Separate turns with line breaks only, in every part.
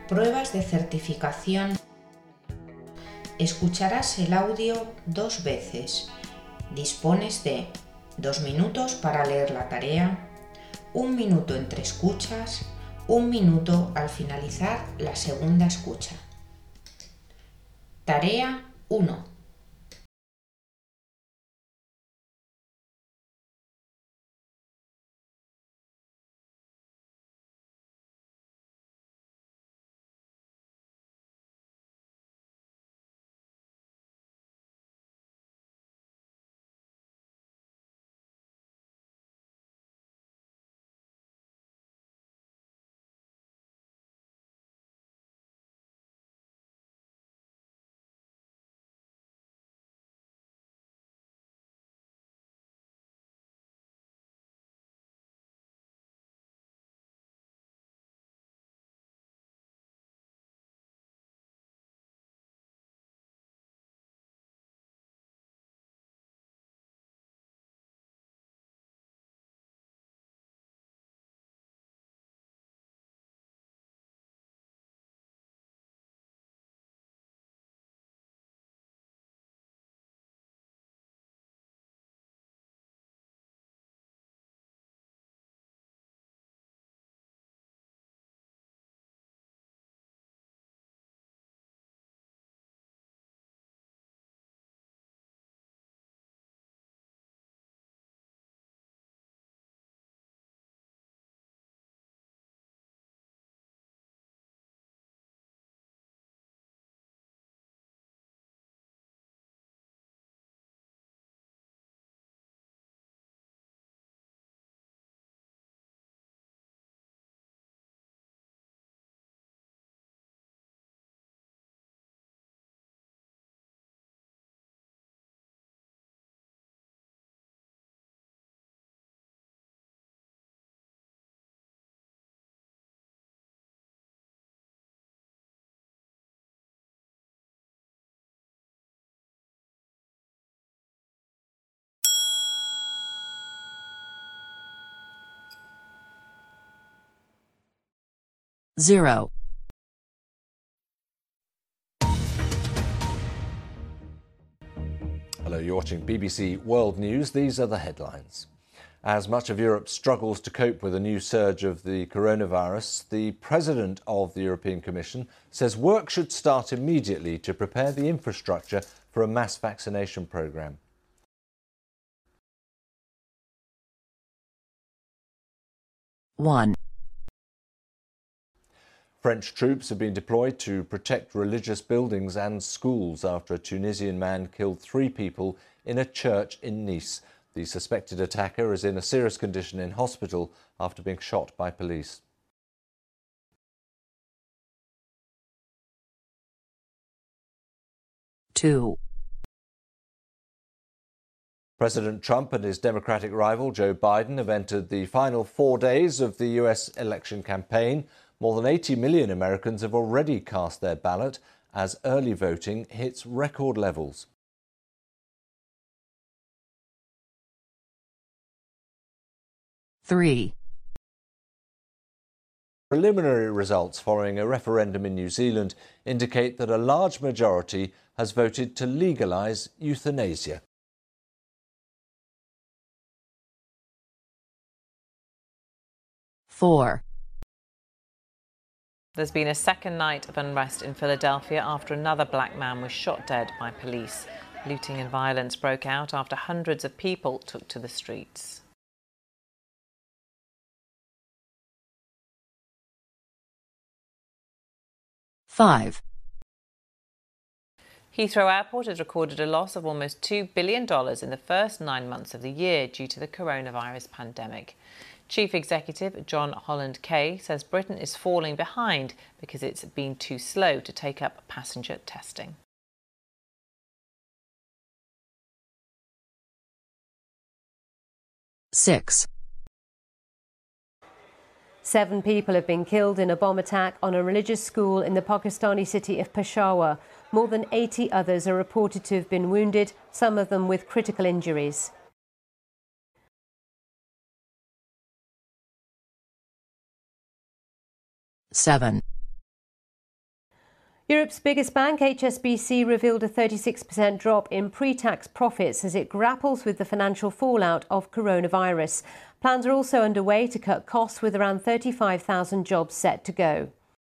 Pruebas de certificación. Escucharás el audio 2 veces. Dispones de 2 minutos para leer la tarea, 1 minuto entre escuchas, 1 minuto al finalizar la segunda escucha. Tarea 1.
Zero.
Hello, you're watching BBC World News. These are the headlines. As much of Europe struggles to cope with a new surge of the coronavirus, the President of the European Commission says work should start immediately to prepare the infrastructure for a mass vaccination programme.
One.
French troops have been deployed to protect religious buildings and schools after a Tunisian man killed 3 people in a church in Nice. The suspected attacker is in a serious condition in hospital after being shot by police.
Two.
President Trump and his Democratic rival Joe Biden have entered the final 4 days of the US election campaign. More than 80 million Americans have already cast their ballot as early voting hits record levels.
Three.
Preliminary results following a referendum in New Zealand indicate that a large majority has voted to legalise euthanasia.
Four.
There's been a second night of unrest in Philadelphia after another black man was shot dead by police. Looting and violence broke out after hundreds of people took to the streets.
Five.
Heathrow Airport has recorded a loss of almost $2 billion in the first 9 months of the year due to the coronavirus pandemic. Chief Executive John Holland Kay says Britain is falling behind because it's been too slow to take up passenger testing.
Six.
7 people have been killed in a bomb attack on a religious school in the Pakistani city of Peshawar. More than 80 others are reported to have been wounded, some of them with critical injuries.
7.
Europe's biggest bank, HSBC, revealed a 36% drop in pre-tax profits as it grapples with the financial fallout of coronavirus. Plans are also underway to cut costs, with around 35,000 jobs set to go.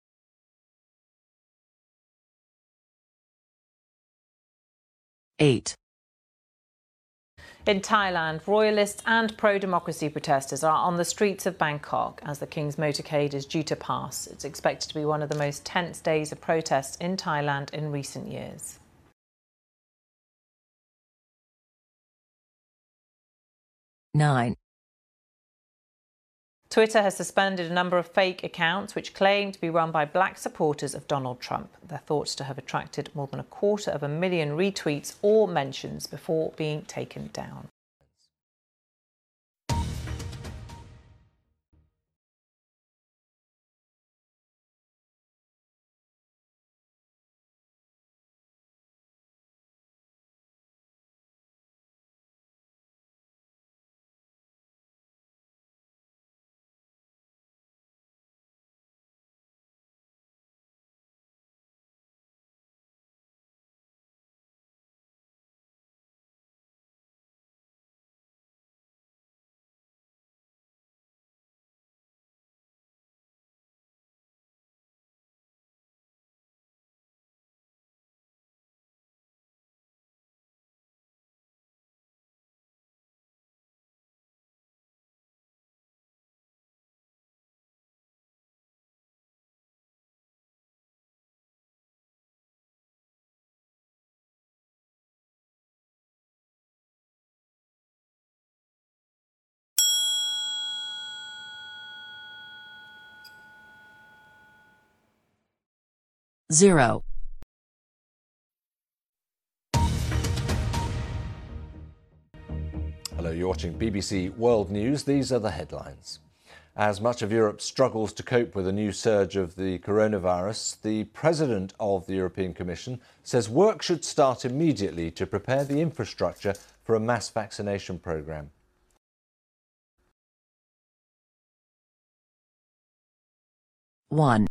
Eight.
In Thailand, royalists and pro-democracy protesters are on the streets of Bangkok as the King's motorcade is due to pass. It's expected to be one of the most tense days of protests in Thailand in recent years.
9.
Twitter has suspended a number of fake accounts which claim to be run by black supporters of Donald Trump. They're thought to have attracted more than 250,000 retweets or mentions before being taken down.
Zero.
Hello, you're watching BBC World News. These are the headlines. As much of Europe struggles to cope with a new surge of the coronavirus, the President of the European Commission says work should start immediately to prepare the infrastructure for a mass vaccination programme.
1.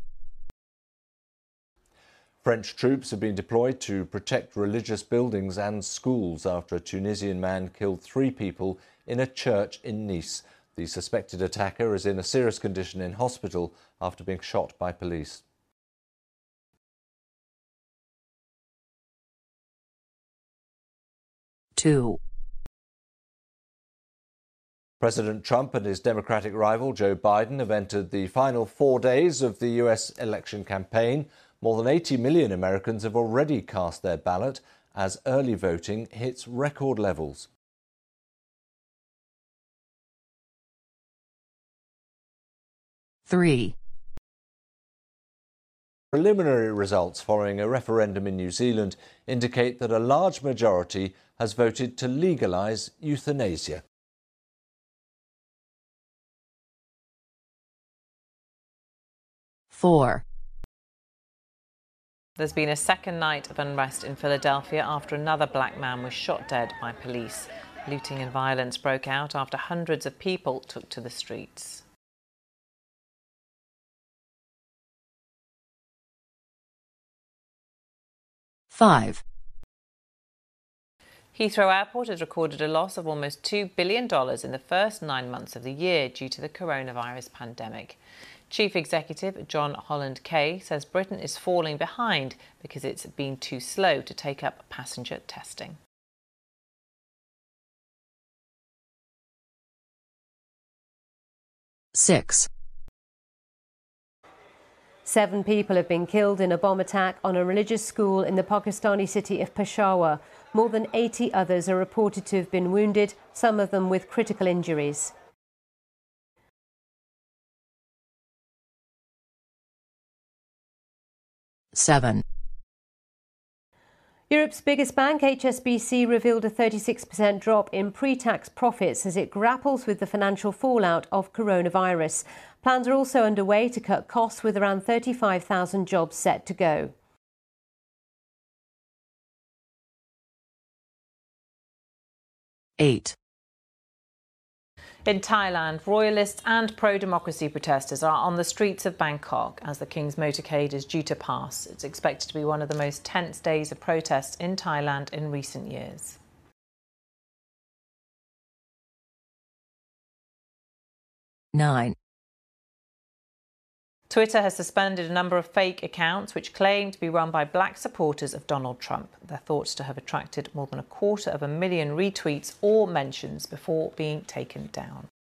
French troops have been deployed to protect religious buildings and schools after a Tunisian man killed 3 people in a church in Nice. The suspected attacker is in a serious condition in hospital after being shot by police.
2.
President Trump and his Democratic rival Joe Biden have entered the final 4 days of the US election campaign. More than 80 million Americans have already cast their ballot as early voting hits record levels.
3.
Preliminary results following a referendum in New Zealand indicate that a large majority has voted to legalise euthanasia.
4.
There's been a second night of unrest in Philadelphia after another black man was shot dead by police. Looting and violence broke out after hundreds of people took to the streets.
5.
Heathrow Airport has recorded a loss of almost $2 billion in the first 9 months of the year due to the coronavirus pandemic. Chief Executive John Holland Kay says Britain is falling behind because it's been too slow to take up passenger testing.
6.
7 people have been killed in a bomb attack on a religious school in the Pakistani city of Peshawar. More than 80 others are reported to have been wounded, some of them with critical injuries.
7.
Europe's biggest bank, HSBC, revealed a 36% drop in pre-tax profits as it grapples with the financial fallout of coronavirus. Plans are also underway to cut costs, with around 35,000 jobs set to go.
8.
In Thailand, royalists and pro-democracy protesters are on the streets of Bangkok as the King's motorcade is due to pass. It's expected to be one of the most tense days of protests in Thailand in recent years.
9.
Twitter has suspended a number of fake accounts which claim to be run by black supporters of Donald Trump. They're thought to have attracted more than 250,000 retweets or mentions before being taken down.